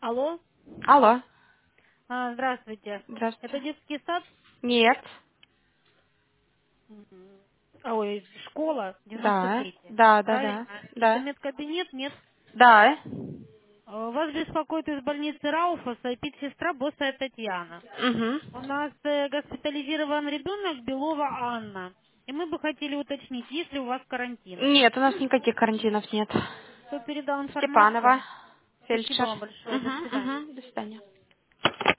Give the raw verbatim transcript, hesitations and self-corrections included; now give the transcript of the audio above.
Алло. Алло. А, здравствуйте. Это Здравствуйте. детский сад? Нет. Мгм. А, Ой, школа, девяносто Да. третья. Да, да, да. Правильно? Это Да. медкабинет, нет? Да. А, Вас беспокоит из больницы Рауфаса педсестра Босая Татьяна. Угу. У нас э, госпитализирован ребенок Белова Анна. И мы бы хотели уточнить, есть ли у вас карантин. Нет, у нас никаких карантинов нет. Кто передал Степанова. информацию? Спасибо Фельдшер. вам большое. До Угу, свидания. угу. До свидания.